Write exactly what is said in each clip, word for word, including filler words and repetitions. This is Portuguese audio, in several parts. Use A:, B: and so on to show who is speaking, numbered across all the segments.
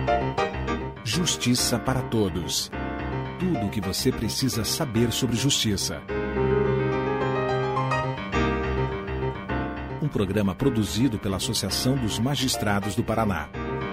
A: Justiça para Todos. Tudo o que você precisa saber sobre justiça. Um programa produzido pela Associação dos Magistrados do Paraná.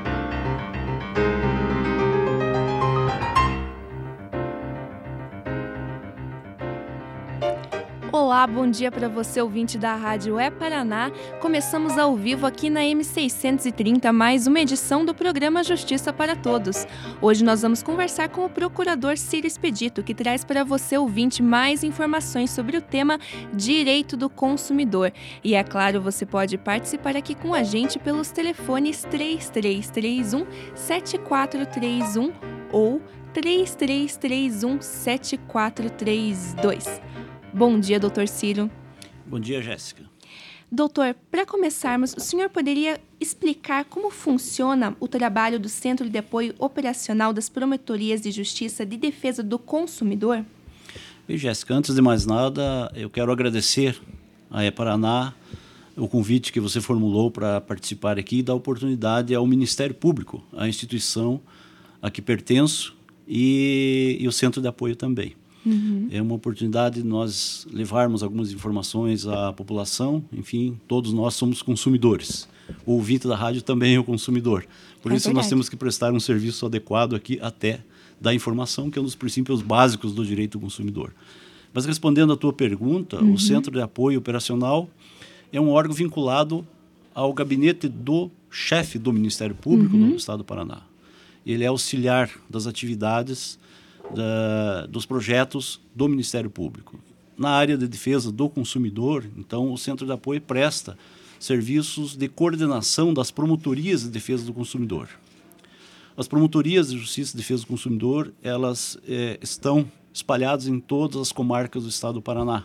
B: Olá, bom dia para você, ouvinte da Rádio É Paraná. Começamos ao vivo aqui na M seiscentos e trinta, mais uma edição do programa Justiça para Todos. Hoje nós vamos conversar com o procurador Círio Expedito, que traz para você, ouvinte, mais informações sobre o tema Direito do Consumidor. E é claro, você pode participar aqui com a gente pelos telefones três três três um, sete quatro três um ou três três três um, sete quatro três dois. Bom dia, doutor Círio.
C: Bom dia, Jéssica.
B: Doutor, para começarmos, o senhor poderia explicar como funciona o trabalho do Centro de Apoio Operacional das Promotorias de Justiça de Defesa do Consumidor?
C: E, Jéssica, antes de mais nada, eu quero agradecer à E-Paraná o convite que você formulou para participar aqui e dar oportunidade ao Ministério Público, à instituição a que pertenço e, e o Centro de Apoio também. Uhum. É uma oportunidade de nós levarmos algumas informações à população. Enfim, todos nós somos consumidores. O ouvinte da rádio também é o consumidor. Por é isso, verdade. Nós temos que prestar um serviço adequado aqui até da informação, que é um dos princípios básicos do direito do consumidor. Mas respondendo à tua pergunta, uhum. o Centro de Apoio Operacional é um órgão vinculado ao gabinete do chefe do Ministério Público uhum. no Estado do Paraná. Ele é auxiliar das atividades Da, dos projetos do Ministério Público. Na área de defesa do consumidor, então, o Centro de Apoio presta serviços de coordenação das promotorias de defesa do consumidor. As promotorias de justiça e defesa do consumidor, elas é, estão espalhadas em todas as comarcas do Estado do Paraná.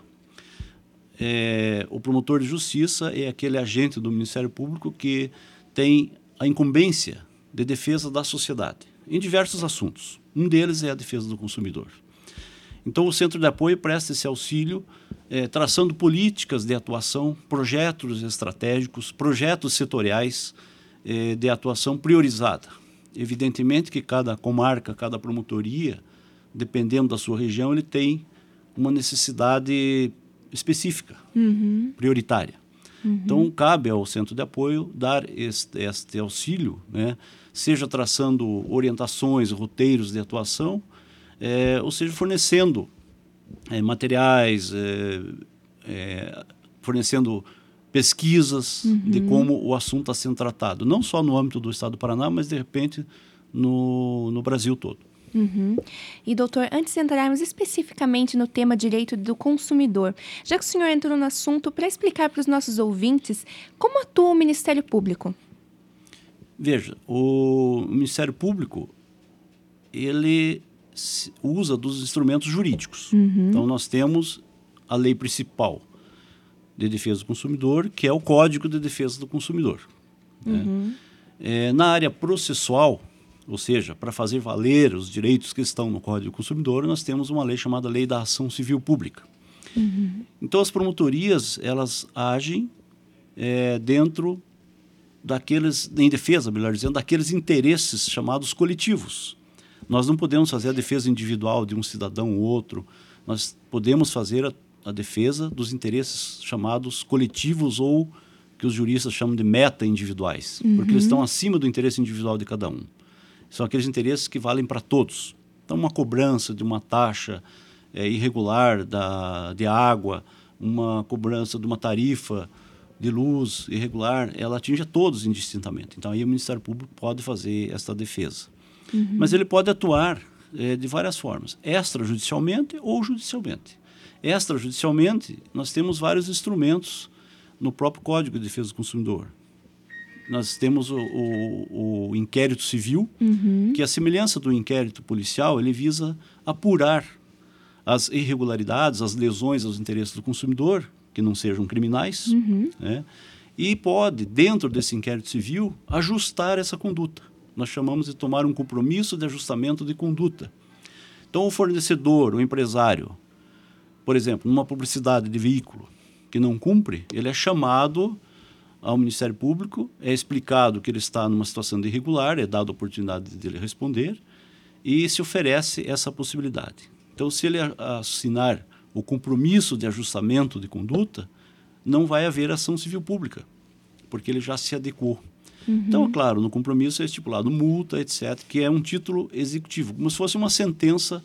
C: É, o promotor de justiça é aquele agente do Ministério Público que tem a incumbência de defesa da sociedade, em diversos assuntos. Um deles é a defesa do consumidor. Então, o Centro de Apoio presta esse auxílio, eh, traçando políticas de atuação, projetos estratégicos, projetos setoriais eh, de atuação priorizada. Evidentemente que cada comarca, cada promotoria, dependendo da sua região, ele tem uma necessidade específica, uhum. prioritária. Uhum. Então, cabe ao Centro de Apoio dar este, este auxílio, né? Seja traçando orientações, roteiros de atuação, é, ou seja, fornecendo é, materiais, é, é, fornecendo pesquisas uhum. de como o assunto está sendo tratado, não só no âmbito do Estado do Paraná, mas, de repente, no, no Brasil todo.
B: Uhum. E, doutor, antes de entrarmos especificamente no tema direito do consumidor, já que o senhor entrou no assunto, para explicar para os nossos ouvintes como atua o Ministério Público?
C: Veja, o Ministério Público, ele usa dos instrumentos jurídicos. Uhum. Então, nós temos a lei principal de defesa do consumidor, que é o Código de Defesa do Consumidor. Uhum. Né? É, na área processual, ou seja, para fazer valer os direitos que estão no Código do Consumidor, nós temos uma lei chamada Lei da Ação Civil Pública. Uhum. Então, as promotorias, elas agem é, dentro daqueles, em defesa, melhor dizendo, daqueles interesses chamados coletivos. Nós não podemos fazer a defesa individual de um cidadão ou outro, nós podemos fazer a, a defesa dos interesses chamados coletivos ou que os juristas chamam de meta-individuais, uhum. porque eles estão acima do interesse individual de cada um. São aqueles interesses que valem para todos. Então, uma cobrança de uma taxa é, irregular da, de água, uma cobrança de uma tarifa de luz irregular, ela atinge a todos indistintamente. Então, aí o Ministério Público pode fazer esta defesa. Uhum. Mas ele pode atuar é, de várias formas, extrajudicialmente ou judicialmente. Extrajudicialmente, nós temos vários instrumentos no próprio Código de Defesa do Consumidor. Nós temos o, o, o inquérito civil, uhum. que, à semelhança do inquérito policial, ele visa apurar as irregularidades, as lesões aos interesses do consumidor, que não sejam criminais, uhum. né? E pode, dentro desse inquérito civil, ajustar essa conduta. Nós chamamos de tomar um compromisso de ajustamento de conduta. Então, o fornecedor, o empresário, por exemplo, numa publicidade de veículo que não cumpre, ele é chamado ao Ministério Público, é explicado que ele está numa situação de irregular, é dada a oportunidade dele responder e se oferece essa possibilidade. Então, se ele assinar o compromisso de ajustamento de conduta, não vai haver ação civil pública, porque ele já se adequou. Uhum. Então, claro, no compromisso é estipulado multa, etcétera, que é um título executivo, como se fosse uma sentença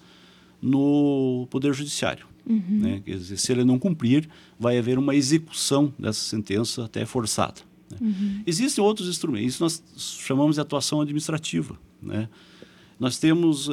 C: no Poder Judiciário. Uhum. Né? Quer dizer, se ele não cumprir, vai haver uma execução dessa sentença até forçada. Né? Uhum. Existem outros instrumentos, isso nós chamamos de atuação administrativa. Né? Nós temos,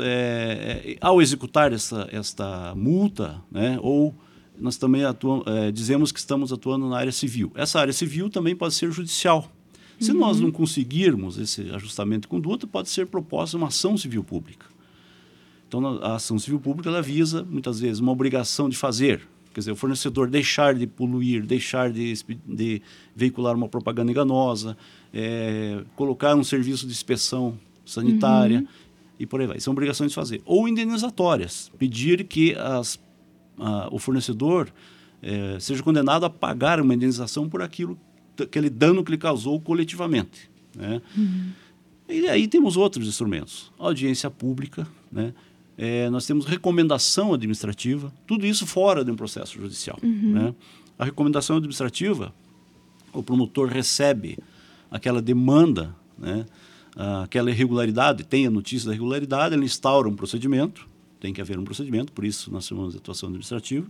C: é, ao executar essa, esta multa, né, ou nós também atuam, é, dizemos que estamos atuando na área civil. Essa área civil também pode ser judicial. Se uhum. nós não conseguirmos esse ajustamento de conduta, pode ser proposta uma ação civil pública. Então, a ação civil pública ela visa, muitas vezes, uma obrigação de fazer. Quer dizer, o fornecedor deixar de poluir, deixar de, de veicular uma propaganda enganosa, é, colocar um serviço de inspeção sanitária, uhum. e por aí vai. São obrigações de fazer. Ou indenizatórias, pedir que as, a, o fornecedor é, seja condenado a pagar uma indenização por aquilo, aquele dano que ele causou coletivamente. Né? Uhum. E aí temos outros instrumentos. Audiência pública, né? É, nós temos recomendação administrativa, tudo isso fora de um processo judicial. Uhum. Né? A recomendação administrativa, o promotor recebe aquela demanda, né? Aquela irregularidade, tem a notícia da irregularidade, ele instaura um procedimento, tem que haver um procedimento, por isso nós chamamos de atuação administrativa,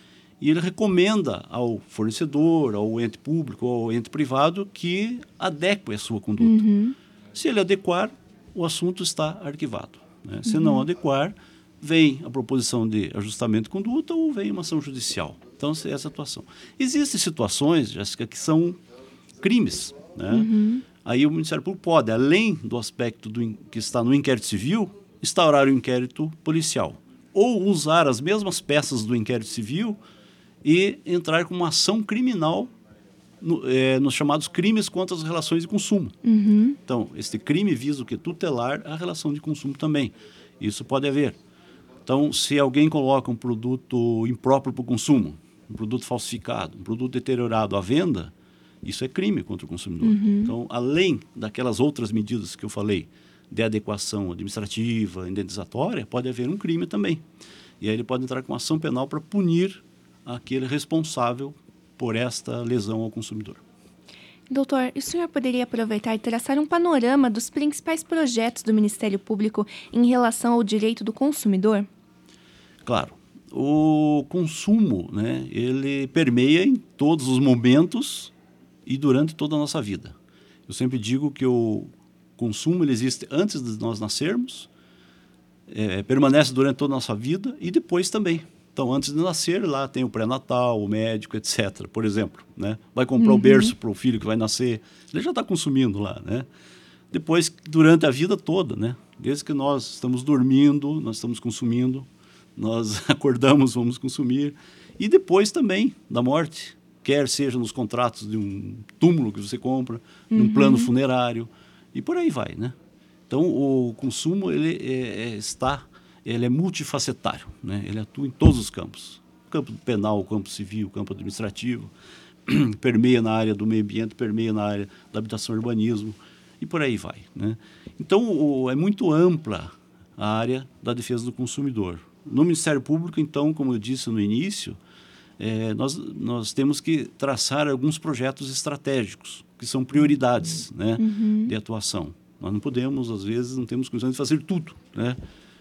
C: e ele recomenda ao fornecedor, ao ente público, ao ente privado, que adeque a sua conduta. Uhum. Se ele adequar, o assunto está arquivado. Né? Se uhum. não adequar, vem a proposição de ajustamento de conduta ou vem uma ação judicial. Então, essa é a atuação. Existem situações, Jéssica, que são crimes. Né? Uhum. Aí o Ministério Público pode, além do aspecto do, que está no inquérito civil, instaurar o inquérito policial. Ou usar as mesmas peças do inquérito civil e entrar com uma ação criminal no, é, nos chamados crimes contra as relações de consumo. Uhum. Então, este crime visa o que? Tutelar a relação de consumo também. Isso pode haver. Então, se alguém coloca um produto impróprio para o consumo, um produto falsificado, um produto deteriorado à venda, isso é crime contra o consumidor. Uhum. Então, além daquelas outras medidas que eu falei, de adequação administrativa, indenizatória, pode haver um crime também. E aí ele pode entrar com ação penal para punir aquele responsável por esta lesão ao consumidor.
B: Doutor, o senhor poderia aproveitar e traçar um panorama dos principais projetos do Ministério Público em relação ao direito do consumidor?
C: Claro. O consumo, né, ele permeia em todos os momentos e durante toda a nossa vida. Eu sempre digo que o consumo ele existe antes de nós nascermos, é, permanece durante toda a nossa vida e depois também. Então, antes de nascer, lá tem o pré-natal, o médico, etcétera. Por exemplo, né? Vai comprar uhum. o berço para o filho que vai nascer, ele já está consumindo lá. Né? Depois, durante a vida toda, né? Desde que nós estamos dormindo, nós estamos consumindo, nós acordamos, vamos consumir. E depois também da morte, quer seja nos contratos de um túmulo que você compra, uhum. num plano funerário, e por aí vai. Né? Então, o consumo ele é, é, está... ele é multifacetário, né? Ele atua em todos os campos. O campo penal, o campo civil, o campo administrativo, permeia na área do meio ambiente, permeia na área da habitação e urbanismo, e por aí vai. Né? Então, o, é muito ampla a área da defesa do consumidor. No Ministério Público, então, como eu disse no início, é, nós, nós temos que traçar alguns projetos estratégicos, que são prioridades, né, uhum. de atuação. Nós não podemos, às vezes, não temos condições de fazer tudo, né?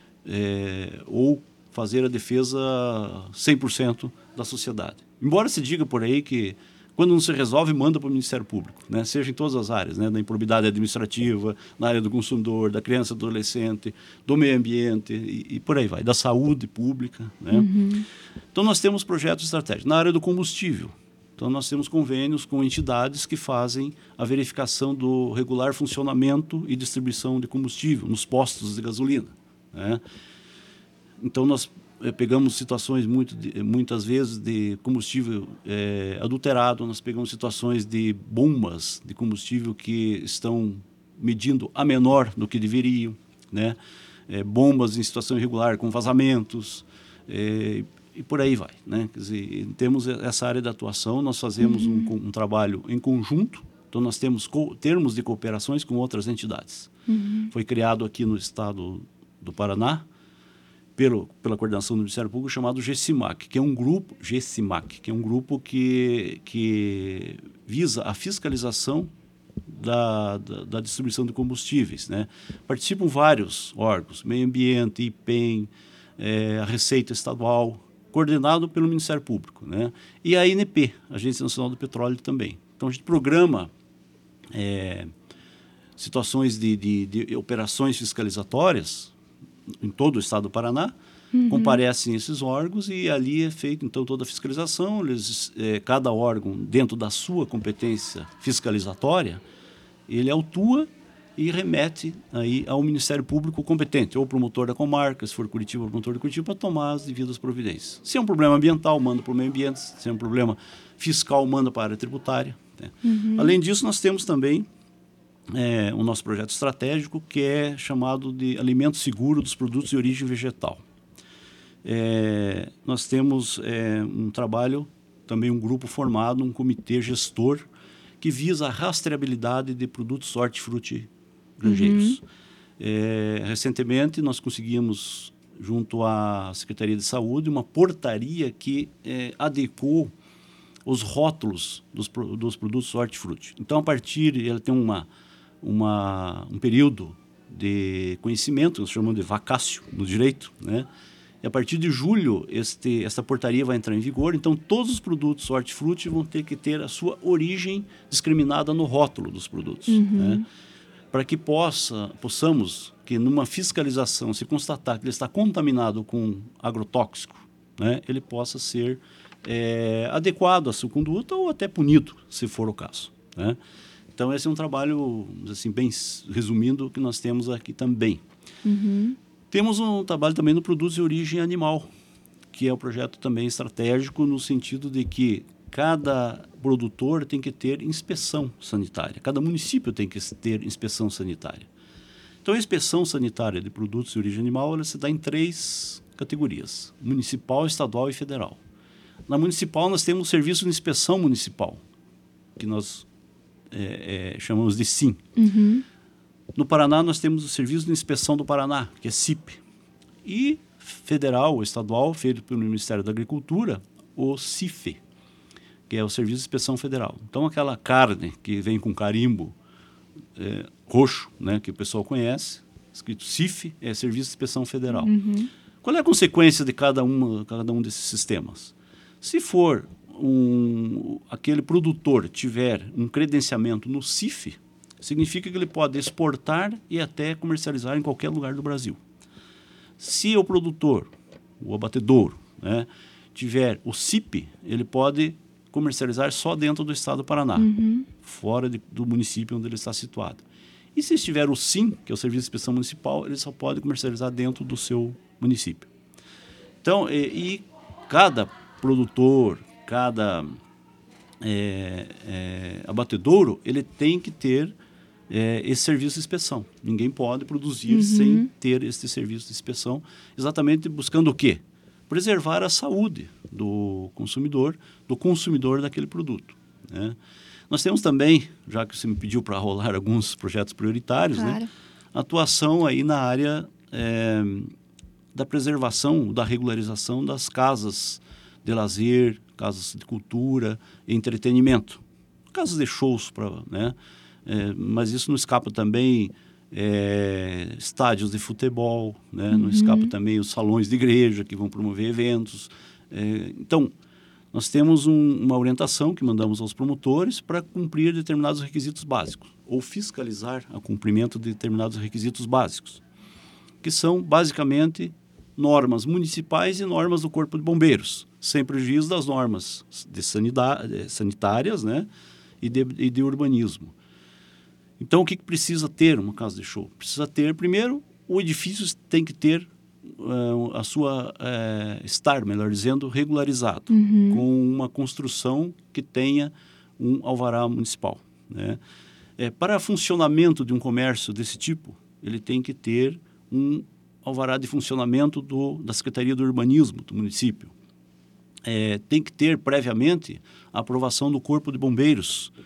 C: É, ou fazer a defesa cem por cento da sociedade. Embora se diga por aí que quando não se resolve, manda para o Ministério Público, né? Seja em todas as áreas, né? Da improbidade administrativa, na área do consumidor, da criança e do adolescente, do meio ambiente e, e por aí vai, da saúde pública. Né? Uhum. Então nós temos projetos estratégicos. Na área do combustível, então nós temos convênios com entidades que fazem a verificação do regular funcionamento e distribuição de combustível nos postos de gasolina. Né? Então, nós é, pegamos situações muito, de, muitas vezes de combustível é, adulterado, nós pegamos situações de bombas de combustível que estão medindo a menor do que deveriam, né? É, bombas em situação irregular com vazamentos é, e por aí vai. Né? Quer dizer, temos essa área de atuação, nós fazemos uhum. um, um trabalho em conjunto, Então, nós temos co- termos de cooperações com outras entidades. Uhum. Foi criado aqui no estado do Paraná, pelo, pela coordenação do Ministério Público, chamado GECIMAC, que é um grupo, GECIMAC, que é um grupo que, que visa a fiscalização da, da, da distribuição de combustíveis, né? Participam vários órgãos, Meio Ambiente, I P E M, é, a Receita Estadual, coordenado pelo Ministério Público, né? E a A N P, Agência Nacional do Petróleo também. Então, a gente programa é, situações de, de, de operações fiscalizatórias em todo o estado do Paraná, uhum. comparecem esses órgãos e ali é feita, então, toda a fiscalização. Eles, é, cada órgão, dentro da sua competência fiscalizatória, ele autua e remete aí ao Ministério Público competente, ou promotor da comarca, se for Curitiba, promotor de Curitiba, para tomar as devidas providências. Se é um problema ambiental, manda para o meio ambiente. Se é um problema fiscal, manda para a área tributária. Né? Uhum. Além disso, nós temos também é, o nosso projeto estratégico, que é chamado de Alimento Seguro dos Produtos de Origem Vegetal. É, nós temos é, um trabalho, também um grupo formado, um comitê gestor, que visa a rastreabilidade de produtos hortifruti granjeiros. Uhum. É, recentemente, nós conseguimos, junto à Secretaria de Saúde, uma portaria que é, adequou os rótulos dos, dos produtos hortifruti. Então, a partir, ela tem uma, uma, um período de conhecimento, nós chamamos de vacácio no direito, né? E a partir de julho, este, essa portaria vai entrar em vigor. Então, todos os produtos hortifruti vão ter que ter a sua origem discriminada no rótulo dos produtos. Uhum. Né? Para que possa, possamos, que numa fiscalização, se constatar que ele está contaminado com agrotóxico, né, ele possa ser é, adequado à sua conduta ou até punido, se for o caso. Né? Então, esse é um trabalho, assim, bem resumindo, que nós temos aqui também. Uhum. Temos um trabalho também no produtos de origem animal, que é um projeto também estratégico no sentido de que cada produtor tem que ter inspeção sanitária, cada município tem que ter inspeção sanitária. Então, a inspeção sanitária de produtos de origem animal, ela se dá em três categorias: municipal, estadual e federal. Na municipal, nós temos o serviço de inspeção municipal, que nós é, é, chamamos de SIM. Uhum. No Paraná, nós temos o Serviço de Inspeção do Paraná, que é S I P. E federal ou estadual, feito pelo Ministério da Agricultura, o CIFE, que é o Serviço de Inspeção Federal. Então, aquela carne que vem com carimbo é, roxo, né, que o pessoal conhece, escrito CIFE, é Serviço de Inspeção Federal. Uhum. Qual é a consequência de cada, uma, cada um desses sistemas? Se for um, aquele produtor tiver um credenciamento no CIFE, significa que ele pode exportar e até comercializar em qualquer lugar do Brasil. Se o produtor, o abatedouro, né, tiver o S I P, ele pode comercializar só dentro do estado do Paraná, uhum. fora de, do município onde ele está situado. E se estiver o SIM, que é o Serviço de Inspeção Municipal, ele só pode comercializar dentro do seu município. Então, e, e cada produtor, cada é, é, abatedouro, ele tem que ter É, esse serviço de inspeção. Ninguém pode produzir uhum. sem ter esse serviço de inspeção, exatamente buscando o quê? Preservar a saúde do consumidor, do consumidor daquele produto. Né? Nós temos também, já que você me pediu para rolar alguns projetos prioritários, claro. Né? Atuação aí na área é, da preservação, da regularização das casas de lazer, casas de cultura e entretenimento. Casas de shows, pra, né? É, mas isso não escapa também é, estádios de futebol, né? Uhum. Não escapa também os salões de igreja que vão promover eventos. É, então, nós temos um, uma orientação que mandamos aos promotores para cumprir determinados requisitos básicos, ou fiscalizar o cumprimento de determinados requisitos básicos, que são basicamente normas municipais e normas do Corpo de Bombeiros, sem prejuízo das normas de sanidade, sanitárias, né? e, de, e de urbanismo. Então, o que, que precisa ter uma casa de show? Precisa ter, primeiro, o edifício tem que ter uh, a sua, uh, estar, melhor dizendo, regularizado, uhum. com uma construção que tenha um alvará municipal. Né? É, para funcionamento de um comércio desse tipo, ele tem que ter um alvará de funcionamento do, da Secretaria do Urbanismo do município. É, tem que ter, previamente, a aprovação do Corpo de Bombeiros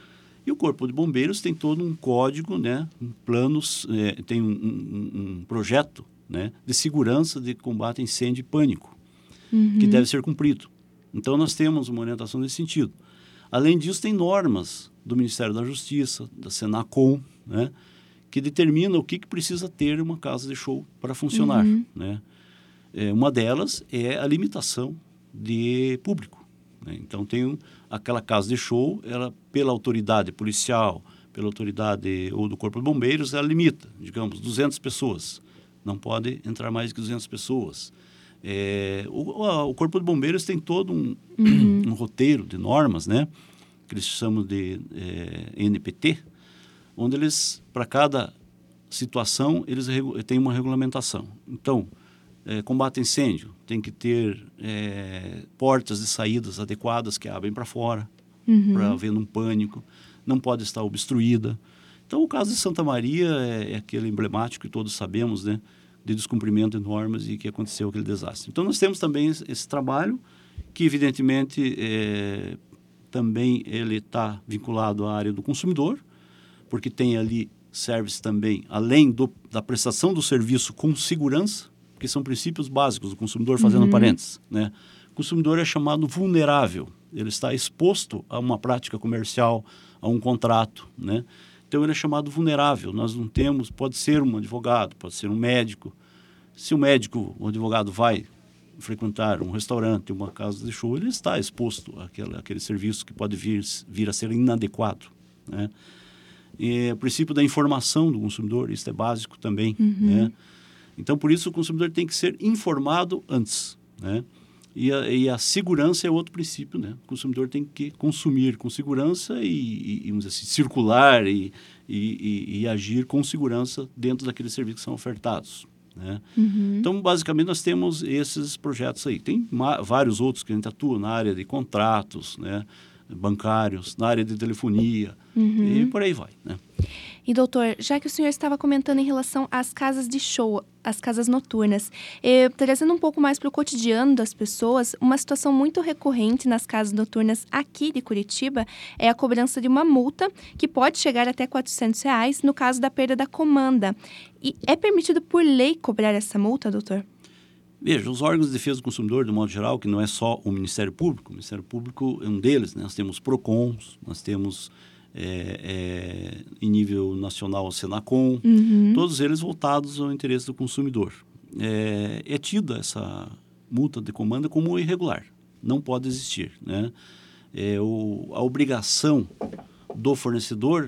C: E o Corpo de Bombeiros tem todo um código, né, um planos, é, tem um, um, um projeto, né, de segurança de combate a incêndio e pânico, uhum. que deve ser cumprido. Então, nós temos uma orientação nesse sentido. Além disso, tem normas do Ministério da Justiça, da Senacom, né, que determinam o que, que precisa ter uma casa de show para funcionar. Uhum. Né? É, uma delas é a limitação de público. Né? Então, tem um, aquela casa de show, ela, pela autoridade policial, pela autoridade ou do Corpo de Bombeiros, ela limita, digamos, duzentas pessoas. Não pode entrar mais que duzentas pessoas. É, o, o Corpo de Bombeiros tem todo um, uhum. um roteiro de normas, né, que eles chamam de é, N P T, onde eles, para cada situação, eles têm uma regulamentação. Então, é, combate a incêndio, tem que ter é, portas de saídas adequadas que abrem para fora, uhum. para haver um pânico, não pode estar obstruída. Então, o caso de Santa Maria é, é aquele emblemático que todos sabemos, né, de descumprimento de normas e que aconteceu aquele desastre. Então, nós temos também esse, esse trabalho que, evidentemente, é, também ele está vinculado à área do consumidor, porque tem ali serviços também, além do, da prestação do serviço com segurança, que são princípios básicos do consumidor, fazendo uhum. parênteses, né? O consumidor é chamado vulnerável, ele está exposto a uma prática comercial, a um contrato, né? Então, ele é chamado vulnerável. Nós não temos, pode ser um advogado, pode ser um médico. Se o médico, o advogado vai frequentar um restaurante, uma casa de show, ele está exposto àquele, àquele serviço que pode vir, vir a ser inadequado, né? E o princípio da informação do consumidor, isso é básico também, uhum. né? Então, por isso, o consumidor tem que ser informado antes, né? E a, e a segurança é outro princípio, né? O consumidor tem que consumir com segurança e, e vamos dizer assim, circular e, e, e, e agir com segurança dentro daqueles serviços que são ofertados, né? Uhum. Então, basicamente, nós temos esses projetos aí. Tem vários outros que a gente atua na área de contratos, né, bancários, na área de telefonia, uhum. e por aí vai, né?
B: E, doutor, já que o senhor estava comentando em relação às casas de show, as casas noturnas, eh, trazendo um pouco mais para o cotidiano das pessoas, uma situação muito recorrente nas casas noturnas aqui de Curitiba é a cobrança de uma multa que pode chegar até quatrocentos reais no caso da perda da comanda. E é permitido por lei cobrar essa multa, doutor?
C: Veja, os órgãos de defesa do consumidor, de modo geral, que não é só o Ministério Público, o Ministério Público é um deles, né? Nós temos PROCONs, nós temos... É, é, em nível nacional, o Senacom, uhum. todos eles voltados ao interesse do consumidor. É, é tida essa multa de comanda como irregular, não pode existir, né? É, o, a obrigação do fornecedor,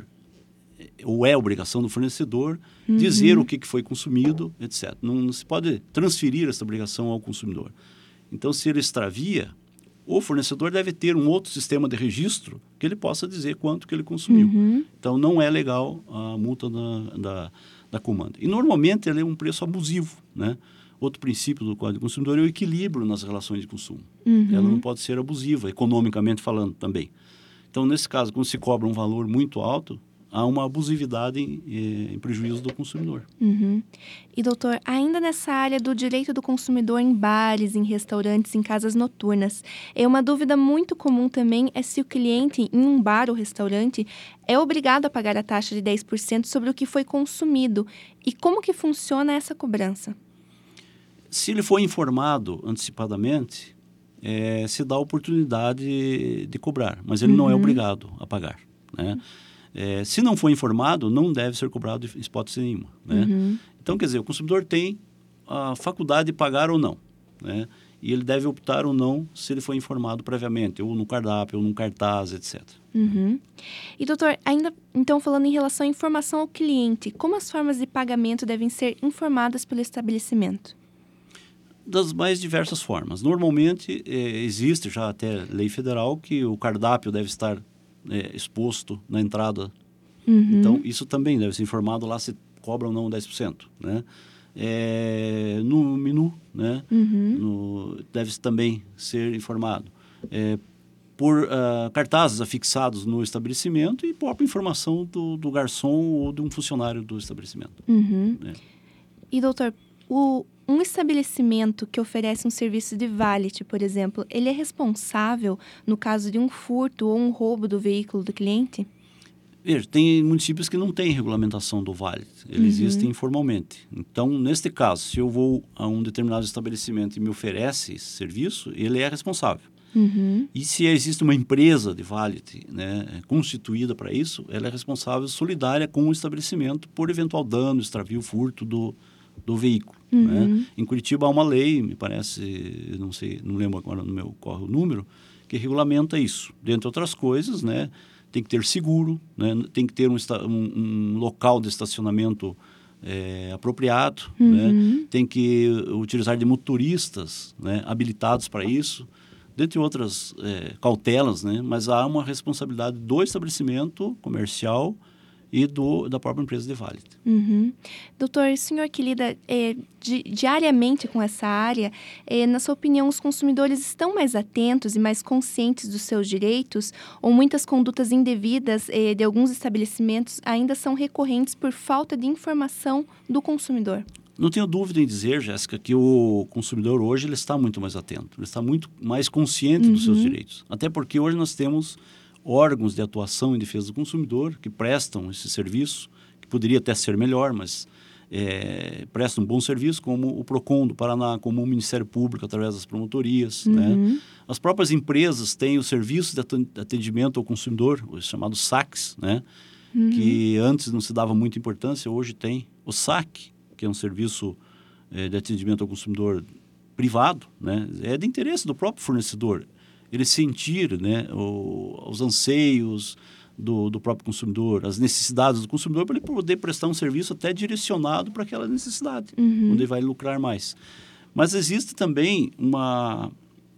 C: ou é a obrigação do fornecedor, uhum. dizer o que, que foi consumido, etcétera. Não, não se pode transferir essa obrigação ao consumidor. Então, se ele extravia, o fornecedor deve ter um outro sistema de registro que ele possa dizer quanto que ele consumiu. Uhum. Então, não é legal a multa da, da, da comanda. E, normalmente, ela é um preço abusivo, né? Outro princípio do Código do Consumidor é o equilíbrio nas relações de consumo. Uhum. Ela não pode ser abusiva, economicamente falando também. Então, nesse caso, quando se cobra um valor muito alto, há uma abusividade em, em prejuízo do consumidor.
B: Uhum. E, doutor, ainda nessa área do direito do consumidor em bares, em restaurantes, em casas noturnas, é uma dúvida muito comum também é se o cliente em um bar ou restaurante é obrigado a pagar a taxa de dez por cento sobre o que foi consumido. E como que funciona essa cobrança?
C: Se ele for informado antecipadamente, é, se dá a oportunidade de cobrar, mas ele uhum. não é obrigado a pagar, né? É, se não for informado, não deve ser cobrado em hipótese nenhuma, né? Uhum. Então, quer dizer, o consumidor tem a faculdade de pagar ou não, né? E ele deve optar ou não se ele for informado previamente, ou no cardápio, ou num cartaz, etcétera.
B: Uhum. E, doutor, ainda então falando em relação à informação ao cliente, como as formas de pagamento devem ser informadas pelo estabelecimento?
C: Das mais diversas formas. Normalmente, é, existe já até lei federal que o cardápio deve estar É, exposto na entrada. Uhum. Então, isso também deve ser informado lá se cobra ou não dez por cento, né? É, no menu, né? Uhum. No, deve também ser informado. É, por uh, cartazes afixados no estabelecimento e própria informação do, do garçom ou de um funcionário do estabelecimento.
B: Uhum. É. E, doutor, o, um estabelecimento que oferece um serviço de valet, por exemplo, ele é responsável no caso de um furto ou um roubo do veículo do cliente?
C: Veja, tem municípios que não têm regulamentação do Valet, eles uhum. existem informalmente. Então, neste caso, se eu vou a um determinado estabelecimento e me oferece esse serviço, ele é responsável. Uhum. E se existe uma empresa de valet, né, constituída para isso, ela é responsável solidária com o estabelecimento por eventual dano, extravio, furto do, do veículo. Uhum. Né? Em Curitiba há uma lei, me parece, não sei, não lembro agora no meu corre o número, que regulamenta isso. Dentre outras coisas, né, tem que ter seguro, né, tem que ter um, um, um local de estacionamento é, apropriado, uhum. né, tem que utilizar de motoristas, né, habilitados para isso, dentre outras é, cautelas, né? Mas há uma responsabilidade do estabelecimento comercial e do, da própria empresa de valet.
B: Uhum. Doutor, o senhor que lida é, di, diariamente com essa área, é, na sua opinião, os consumidores estão mais atentos e mais conscientes dos seus direitos, ou muitas condutas indevidas é, de alguns estabelecimentos ainda são recorrentes por falta de informação do consumidor?
C: Não tenho dúvida em dizer, Jéssica, que o consumidor hoje ele está muito mais atento, ele está muito mais consciente uhum. dos seus direitos. Até porque hoje nós temos órgãos de atuação em defesa do consumidor que prestam esse serviço, que poderia até ser melhor, mas é, prestam um bom serviço, como o PROCON do Paraná, como o Ministério Público através das promotorias. Uhum. Né? As próprias empresas têm o serviço de atendimento ao consumidor, o chamado SACs, né? Uhum. Que antes não se dava muita importância, hoje tem o SAC, que é um serviço é, de atendimento ao consumidor privado, né? É de interesse do próprio fornecedor ele sentir, né, o, os anseios do, do próprio consumidor, as necessidades do consumidor, para ele poder prestar um serviço até direcionado para aquela necessidade, uhum. onde ele vai lucrar mais. Mas existe também uma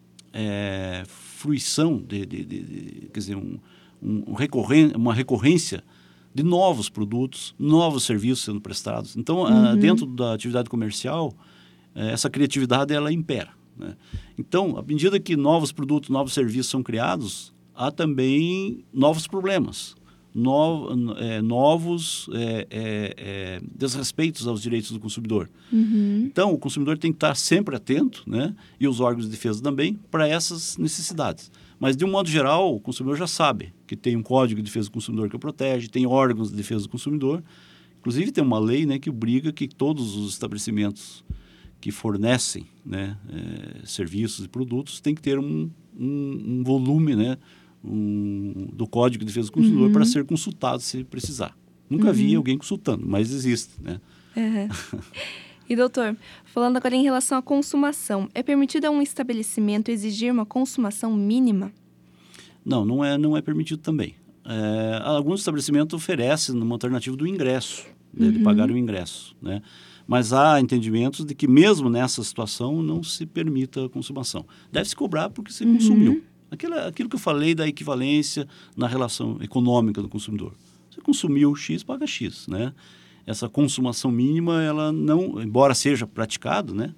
C: é, fruição, de, de, de, de, quer dizer, um, um recorren- uma recorrência de novos produtos, novos serviços sendo prestados. Então, uhum. a, dentro da atividade comercial, é, essa criatividade ela impera. Né? Então, à medida que novos produtos, novos serviços são criados, há também novos problemas, no, é, novos é, é, é, desrespeitos aos direitos do consumidor. Uhum. Então, o consumidor tem que estar sempre atento, né? E os órgãos de defesa também, para essas necessidades. Mas, de um modo geral, o consumidor já sabe que tem um Código de Defesa do Consumidor que o protege, tem órgãos de defesa do consumidor. Inclusive, tem uma lei, né, que obriga que todos os estabelecimentos que fornecem, né, é, serviços e produtos têm que ter um, um, um volume, né, um, do Código de Defesa do Consumidor uhum. para ser consultado se precisar. Nunca uhum. vi alguém consultando, mas existe. Né?
B: Uhum. E, doutor, falando agora em relação à consumação, é permitido a um estabelecimento exigir uma consumação mínima?
C: Não, não é, não é permitido também. É, alguns estabelecimentos oferecem uma alternativa do ingresso, né, uhum. de pagar o ingresso, né? Mas há entendimentos de que mesmo nessa situação não se permita a consumação. Deve-se cobrar porque se uhum. consumiu. Aquilo, aquilo que eu falei da equivalência na relação econômica do consumidor. Você consumiu X, paga X, né? Essa consumação mínima, ela não, embora seja praticado, né,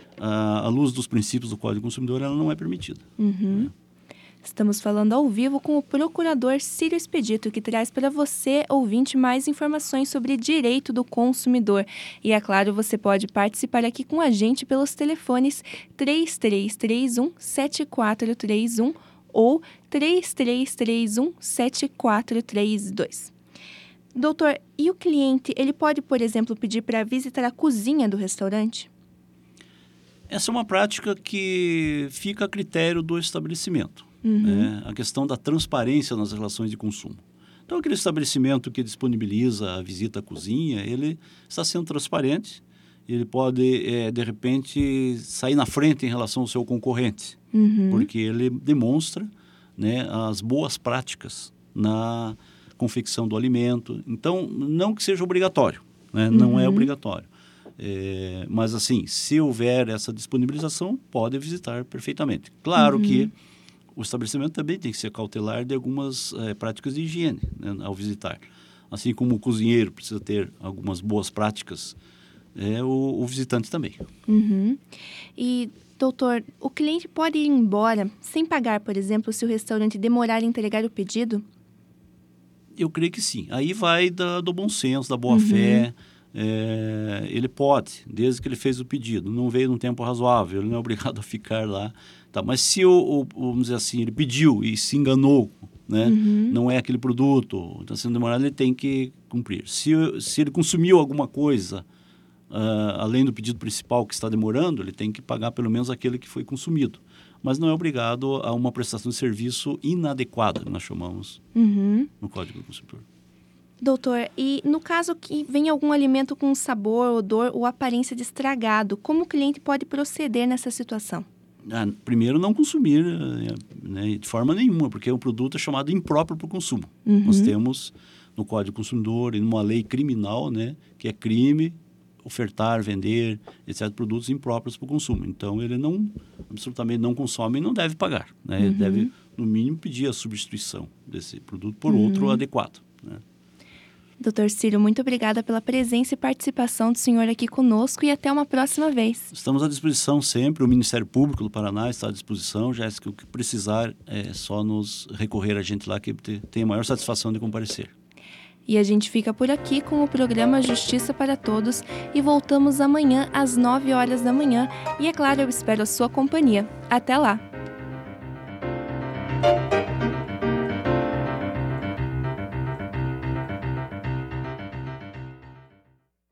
C: à luz dos princípios do Código do Consumidor, ela não é permitida.
B: Uhum. Né? Estamos falando ao vivo com o procurador Círio Expedito, que traz para você, ouvinte, mais informações sobre direito do consumidor. E, é claro, você pode participar aqui com a gente pelos telefones três três três um, sete quatro três um ou três três três um, sete quatro três dois. Doutor, e o cliente, ele pode, por exemplo, pedir para visitar a cozinha do restaurante?
C: Essa é uma prática que fica a critério do estabelecimento. Uhum. Né? A questão da transparência nas relações de consumo. Então, aquele estabelecimento que disponibiliza a visita à cozinha, ele está sendo transparente, ele pode, é, de repente, sair na frente em relação ao seu concorrente, uhum. porque ele demonstra, né, as boas práticas na confecção do alimento. Então, não que seja obrigatório, né? Uhum. Não é obrigatório. É, mas, assim, se houver essa disponibilização, pode visitar perfeitamente. Claro uhum. que o estabelecimento também tem que ser cautelar de algumas é, práticas de higiene, né, ao visitar. Assim como o cozinheiro precisa ter algumas boas práticas, é, o, o visitante também.
B: Uhum. E, doutor, o cliente pode ir embora sem pagar, por exemplo, se o restaurante demorar em entregar o pedido?
C: Eu creio que sim. Aí vai da, do bom senso, da boa-fé. Uhum. É, ele pode, desde que ele fez o pedido. Não veio num tempo razoável, ele não é obrigado a ficar lá. Tá, mas se, o, o, vamos dizer assim, ele pediu e se enganou né? Uhum. Não é aquele produto, está sendo demorado, ele tem que cumprir. Se, se ele consumiu alguma coisa, uh, além do pedido principal que está demorando, ele tem que pagar pelo menos aquele que foi consumido. Mas não é obrigado a uma prestação de serviço inadequada, que nós chamamos uhum. no Código do Consumidor.
B: Doutor, e no caso que vem algum alimento com sabor, odor ou aparência de estragado, como o cliente pode proceder nessa situação?
C: Ah, primeiro, não consumir, né, de forma nenhuma, porque o produto é chamado impróprio para o consumo. Uhum. Nós temos no Código do Consumidor e numa lei criminal, né, que é crime ofertar, vender, etcétera, produtos impróprios para o consumo. Então, ele não, absolutamente não consome e não deve pagar. Né? Uhum. Ele deve, no mínimo, pedir a substituição desse produto por uhum. outro adequado. Né?
B: doutor Ciro, muito obrigada pela presença e participação do senhor aqui conosco e até uma próxima vez.
C: Estamos à disposição sempre, o Ministério Público do Paraná está à disposição, Jéssica, o que precisar é só nos recorrer a gente lá que tem a maior satisfação de comparecer.
B: E a gente fica por aqui com o programa Justiça para Todos e voltamos amanhã às nove horas da manhã e, é claro, eu espero a sua companhia. Até lá!